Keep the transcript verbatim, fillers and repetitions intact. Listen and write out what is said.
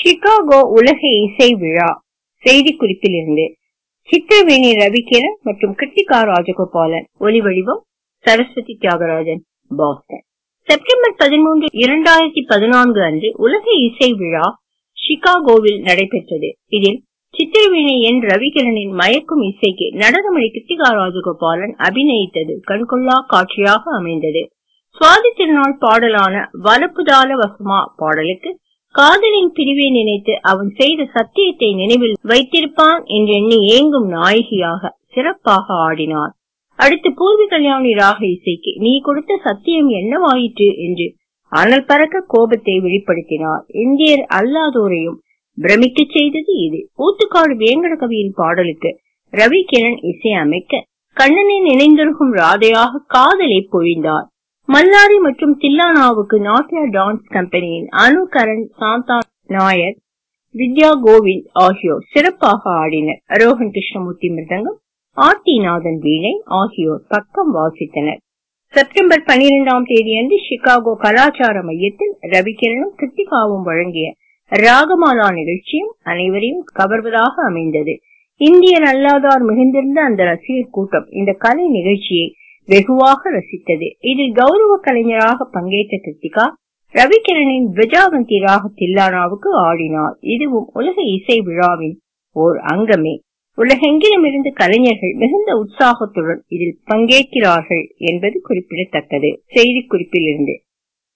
Chicago உலக இசை விழா செய்தி குறிப்பிலிருந்து சித்திரவேணி ரவிகிரண் மற்றும் கிருத்திகா ராஜகோபாலன். ஒலிவடிவம் சரஸ்வதி தியாகராஜன், பாஸ்டன். செப்டம்பர் பதிமூன்று இரண்டாயிரத்தி பதினான்கு அன்று உலக இசை விழா சிகாகோவில் நடைபெற்றது. இதில் சித்திரவேணி என் ரவிகிரனின் மயக்கும் இசைக்கு நடனமணி கிருத்திகா ராஜகோபாலன் அபிநயித்தது கண்கொள்ளா காட்சியாக அமைந்தது. சுவாதி திருநாள் பாடலான வலப்புதால வசமா பாடலுக்கு காதலின் பிரிவை நினைத்து அவன் செய்த சத்தியத்தை நினைவில் வைத்திருப்பான் என்றெண்ணி ஏங்கும் நாயகியாக சிறப்பாக ஆடினார். அடுத்து பூர்வி கல்யாணி ராக இசைக்கு நீ கொடுத்த சத்தியம் என்னவாயிற்று என்று அனல் பறக்க கோபத்தை வெளிப்படுத்தினார். இந்தியர் அல்லாதோரையும் பிரமிக்க செய்தது இது. ஊத்துக்காடு வேங்கட கவியின் பாடலுக்கு ரவிகிரண் இசை அமைக்க கண்ணனின் இணைந்திருக்கும் ராதையாக காதலை பொழிந்தார். மல்லாரி மற்றும் தில்லானாவுக்கு நாட்டியா டான்ஸ் கம்பெனியின் அனு கரண், சாந்தா நாயர், வித்யா கோவிந்த் ஆகியோர் சிறப்பாக ஆடினர். ரோஹன் கிருஷ்ணமூர்த்தி மிருதங்கம், ஆர் டி நாதன் வீணை ஆகியோர் பக்கம் வாசித்தனர். செப்டம்பர் பனிரெண்டாம் தேதி அன்று சிகாகோ கலாச்சார மையத்தில் ரவிகிரனும் கிருத்திகாவும் வழங்கிய ராகமாலா நிகழ்ச்சியும் அனைவரையும் கவர்வதாக அமைந்தது. இந்தியர் அல்லாதார் மிகுந்திருந்த அந்த ரசிகர் கூட்டம் இந்த கலை நிகழ்ச்சியை வெகுவாக ரசித்தது. இதில் கௌரவ கலைஞராக பங்கேற்ற கிருத்திகா ரவிகிரனின் விஜாவந்தி ராக தில்லானாவுக்கு ஆடினார். இதுவும் உலக இசை விழாவின் ஓர் அங்கமே. உலகெங்கிலும் இருந்து கலைஞர்கள் மிகுந்த உற்சாகத்துடன் இதில் பங்கேற்கிறார்கள் என்பது குறிப்பிடத்தக்கது. செய்தி குறிப்பிலிருந்து